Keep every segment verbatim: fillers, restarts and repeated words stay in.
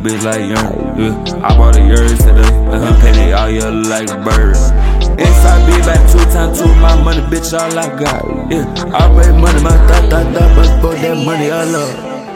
bitch like young. Yeah. I bought a yours today, let her penny all yellow like a bird. Inside be back two times two, my money, bitch, all I got. Yeah, I made money, my thought, thought, thought, but for that money I love.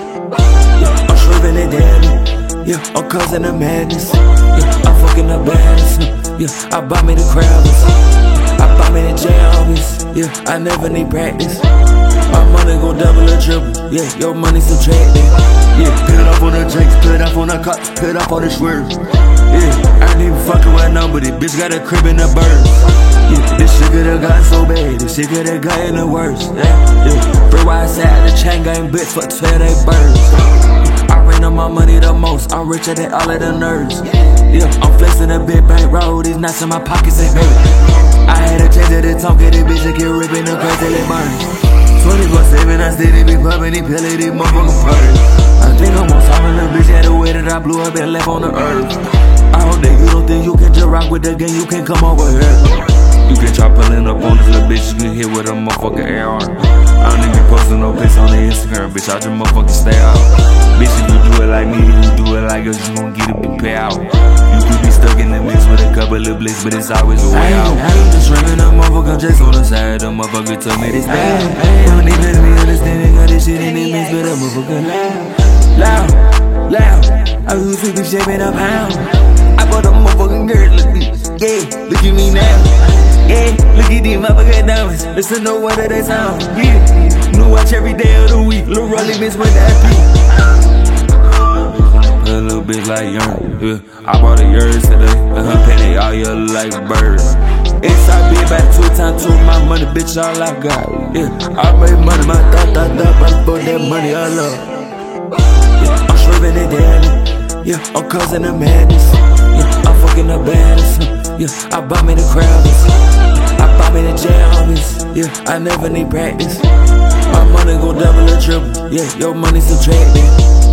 Yeah, I'm swerving it down. Yeah, I'm causing the madness. Yeah, I'm fucking the baddest. Yeah, I buy me the crowders. I buy me the jammies. Yeah, I never need practice. My money gon' double or triple. Yeah, your money subtracted. Yeah, put it up on the drinks, put it up on the cops, put it up on the swerves. Yeah, I ain't even fucking with nobody. Bitch got a crib in the birds. Yeah, this shit could've gotten so bad. This shit could've gotten the worst. Yeah, yeah. Free wide side, the chain gang bitch for twelve they birds. I ran on my money the most. I'm richer than all of the nerds. Yeah, I'm flexing a big bank roll. These nuts in my pockets ain't hurt. I had to change it to talk at it, bitch, and keep ripping the crazy till it burns. twenty-four seven, I steady be pumping these pills, these motherfucking purrs. I think I'm on top of the bitch, had the way that I blew up and left on the earth. I hope that you don't think you can just rock with the gang, you can come over here. You can try pulling up on this little bitch, you can hit with a motherfucking A R. I don't even be posting no pics on the Instagram, bitch, I just motherfucking stay out. Bitch, if you do it like me, you do it like us, you gon' get a big payout. You could be stuck in the mix with a couple of blicks, but it's always a way out. I ain't just ringing the motherfucker just on the side, the motherfucker told me this bad. Don't even let me understand it, got this shit in the mix, but that motherfucker loud, loud, loud. I was fifty shaping a pound. I bought a motherfucking girl, look at this, yeah, look at me now. Yeah, look at these motherfucking diamonds, listen to what they sound. Yeah, new watch every day of the week, Lil' Rolly miss with that beat. A little bitch like young, yeah. I bought a yours today, let her penny all yellow like a bird. Inside be back two times two, my money, bitch, all I got. Yeah, I made money, my thought, thought, thought, but for that money I love. Yeah, I'm swerving it down. Yeah, I'm causing the madness. Yeah, I'm fucking the baddest. Yeah, I buy me the crowders. I buy me the jammies. Yeah, I never need practice. My money gon' double or triple. Yeah, your money subtracted.